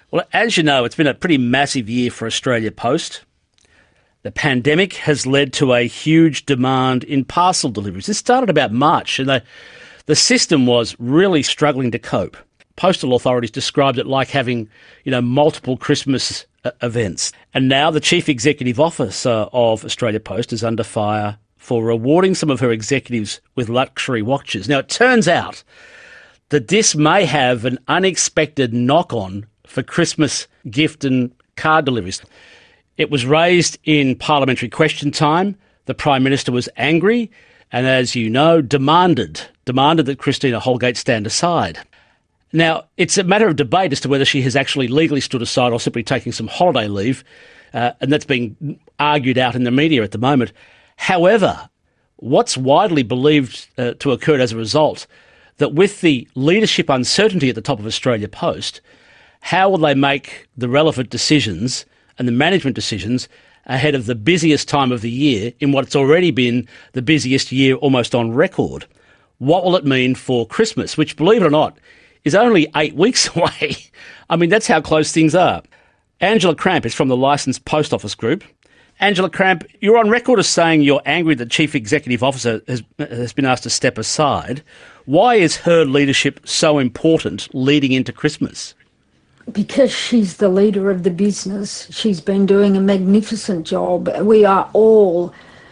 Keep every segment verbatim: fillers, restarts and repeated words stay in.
Well, as you know, it's been a pretty massive year for Australia Post. The pandemic has led to a huge demand in parcel deliveries. This started about March, and the, the system was really struggling to cope. Postal authorities described it like having, you know, multiple Christmas uh, events. And now the Chief Executive Officer of Australia Post is under fire for rewarding some of her executives with luxury watches. Now, it turns out that this may have an unexpected knock-on for Christmas gift and card deliveries. It was raised in parliamentary question time. The Prime Minister was angry and, as you know, demanded, demanded that Christina Holgate stand aside. Now, it's a matter of debate as to whether she has actually legally stood aside or simply taking some holiday leave, uh, and that's being argued out in the media at the moment. However, what's widely believed uh, to occur as a result, that with the leadership uncertainty at the top of Australia Post, how will they make the relevant decisions and the management decisions ahead of the busiest time of the year in what's already been the busiest year almost on record? What will it mean for Christmas, which, believe it or not, is only eight weeks away? I mean, that's how close things are. Angela Cramp is from the Licensed Post Office Group. Angela Cramp, you're on record as saying you're angry that the Chief Executive Officer has, has been asked to step aside. Why is her leadership so important leading into Christmas? Because she's the leader of the business. She's been doing a magnificent job. We are all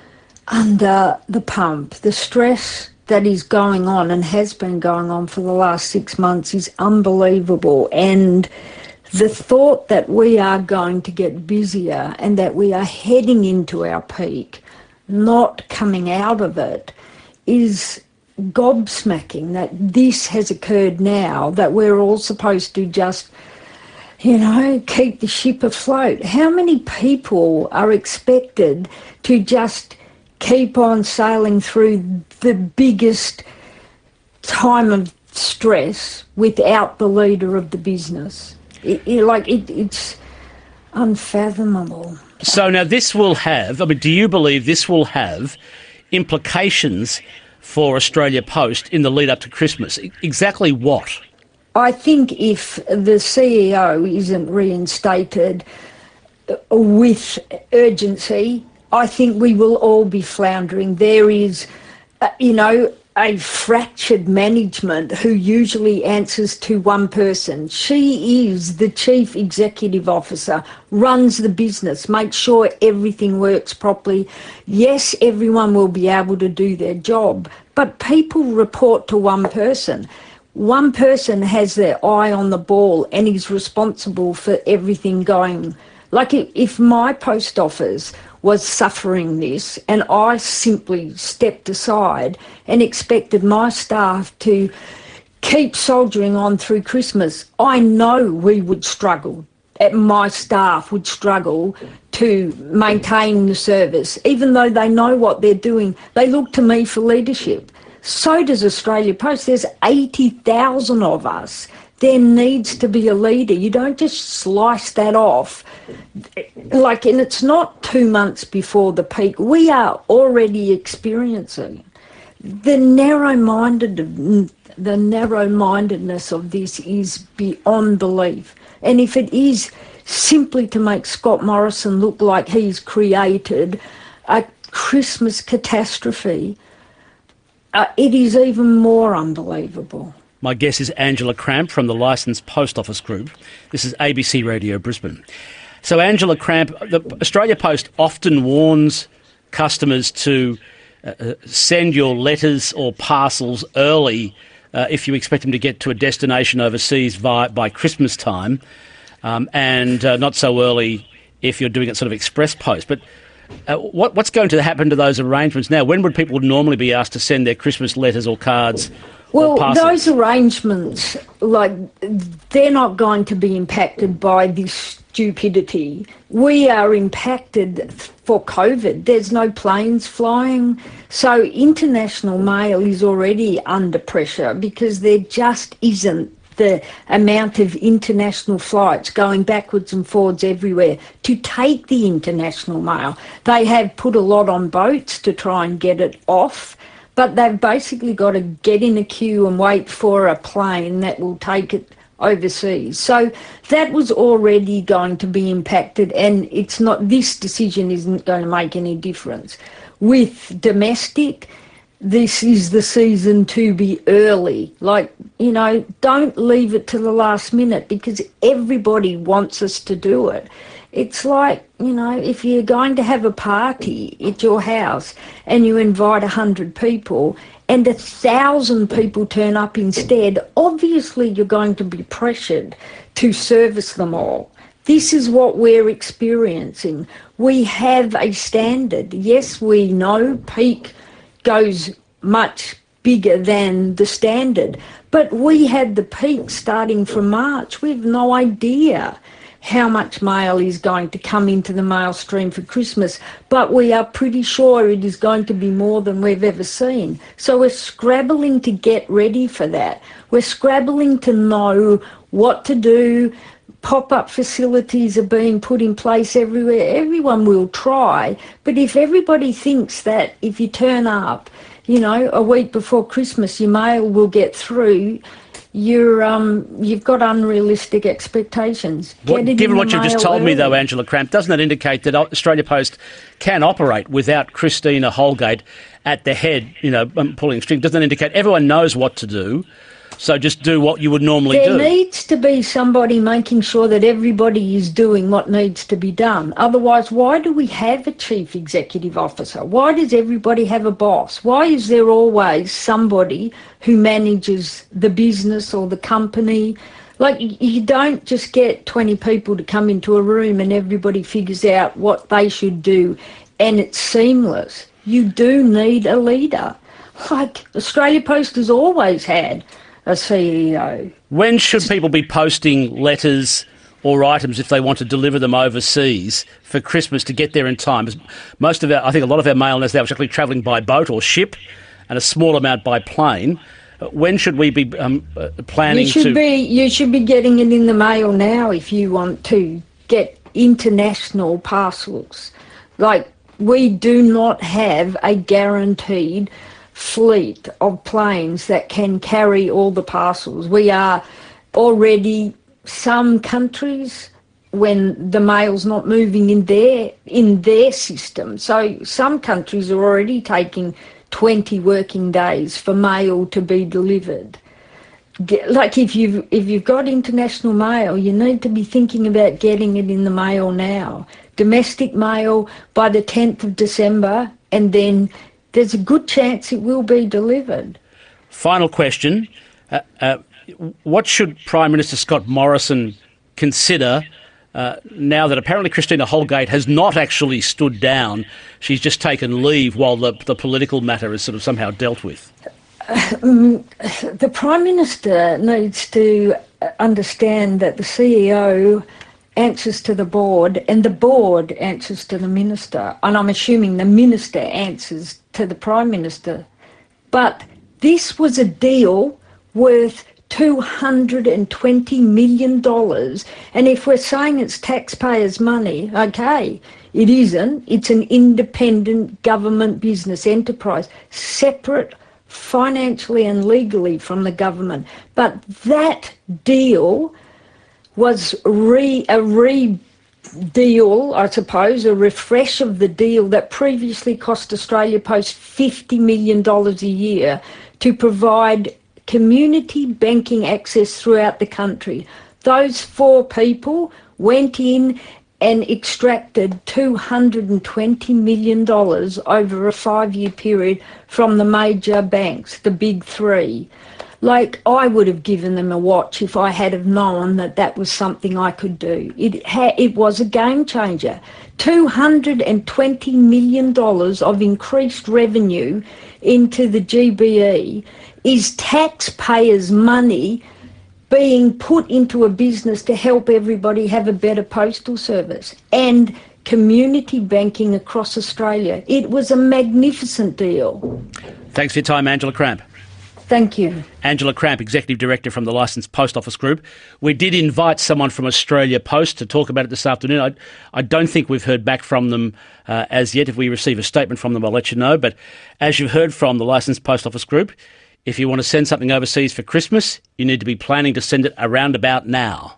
under the pump. The stress that is going on and has been going on for the last six months is unbelievable. And the thought that we are going to get busier and that we are heading into our peak, not coming out of it, is gobsmacking that this has occurred now, that we're all supposed to just, you know, keep the ship afloat. How many people are expected to just keep on sailing through the biggest time of stress without the leader of the business? It, it, like, it, it's unfathomable. So now this will have, I mean, do you believe this will have implications for Australia Post in the lead up to Christmas? Exactly what? I think if the C E O isn't reinstated with urgency, I think we will all be floundering. There is, uh, you know, a fractured management who usually answers to one person. She is the Chief Executive Officer, runs the business, makes sure everything works properly. Yes, everyone will be able to do their job, but people report to one person. One person has their eye on the ball and is responsible for everything going. Like if my post office was suffering this and I simply stepped aside and expected my staff to keep soldiering on through Christmas, I know we would struggle. My staff would struggle to maintain the service. Even though they know what they're doing, they look to me for leadership. So does Australia Post. There's eighty thousand of us. There needs to be a leader. You don't just slice that off. Like, and it's not two months before the peak. We are already experiencing the narrow-minded, the narrow-mindedness of this is beyond belief. And if it is simply to make Scott Morrison look like he's created a Christmas catastrophe, uh, it is even more unbelievable. My guest is Angela Cramp from the Licensed Post Office Group. This is A B C Radio Brisbane. So Angela Cramp, the Australia Post often warns customers to uh, send your letters or parcels early uh, if you expect them to get to a destination overseas by, by Christmas time, um, and uh, not so early if you're doing it sort of express post. But uh, what, what's going to happen to those arrangements now? When would people normally be asked to send their Christmas letters or cards? Well, those arrangements, like, they're not going to be impacted by this stupidity. We are impacted for COVID. There's no planes flying. So international mail is already under pressure because there just isn't the amount of international flights going backwards and forwards everywhere to take the international mail. They have put a lot on boats to try and get it off, but they've basically got to get in a queue and wait for a plane that will take it overseas. So that was already going to be impacted, and it's not, this decision isn't going to make any difference. With domestic, this is the season to be early. Like, you know, don't leave it to the last minute, because everybody wants us to do it. It's like, you know, if you're going to have a party at your house and you invite a hundred people and a thousand people turn up instead, obviously you're going to be pressured to service them all. This is what we're experiencing. We have a standard. Yes, we know peak goes much bigger than the standard, but we had the peak starting from March. We have no idea how much mail is going to come into the mail stream for Christmas, but we are pretty sure it is going to be more than we've ever seen. So we're scrabbling to get ready for that. We're scrabbling to know what to do. Pop-up facilities are being put in place everywhere. Everyone will try, but if everybody thinks that if you turn up, you know, a week before Christmas, your mail will get through, You're um you've got unrealistic expectations. What, given what you've just told early. me, though, Angela Cramp, doesn't that indicate that Australia Post can operate without Christina Holgate at the head, you know, pulling string? Doesn't that indicate everyone knows what to do? So just do what you would normally there do. There needs to be somebody making sure that everybody is doing what needs to be done. Otherwise, why do we have a chief executive officer? Why does everybody have a boss? Why is there always somebody who manages the business or the company? Like, you don't just get twenty people to come into a room and everybody figures out what they should do and it's seamless. You do need a leader. Like, Australia Post has always had a C E O. When should people be posting letters or items if they want to deliver them overseas for Christmas to get there in time? Most of our, I think a lot of our mail now is actually travelling by boat or ship, and a small amount by plane. When should we be um, uh, planning you should to... Be, you should be getting it in the mail now if you want to get international parcels. Like, we do not have a guaranteed fleet of planes that can carry all the parcels. We are already, some countries, when the mail's not moving in their in their system. So some countries are already taking twenty working days for mail to be delivered. Like, if you've if you've got international mail, you need to be thinking about getting it in the mail now. Domestic mail by the tenth of December, and then there's a good chance it will be delivered. Final question. Uh, uh, what should Prime Minister Scott Morrison consider uh, now that apparently Christina Holgate has not actually stood down? She's just taken leave while the, the political matter is sort of somehow dealt with. Um, the Prime Minister needs to understand that the C E O answers to the board and the board answers to the minister, and I'm assuming the minister answers to the Prime Minister. But this was a deal worth two hundred twenty million dollars, and if we're saying it's taxpayers' money, okay, it isn't. It's an independent government business enterprise, separate financially and legally from the government. But that deal was re, a re deal, I suppose, a refresh of the deal that previously cost Australia Post fifty million dollars a year to provide community banking access throughout the country. Those four people went in and extracted two hundred twenty million dollars over a five-year period from the major banks, the big three. Like, I would have given them a watch if I had have known that that was something I could do. It ha- it was a game changer. two hundred twenty million dollars of increased revenue into the G B E is taxpayers' money being put into a business to help everybody have a better postal service and community banking across Australia. It was a magnificent deal. Thanks for your time, Angela Cramp. Thank you. Angela Cramp, Executive Director from the Licensed Post Office Group. We did invite someone from Australia Post to talk about it this afternoon. I, I don't think we've heard back from them uh, as yet. If we receive a statement from them, I'll let you know. But as you've heard from the Licensed Post Office Group, If you want to send something overseas for Christmas, you need to be planning to send it around about now.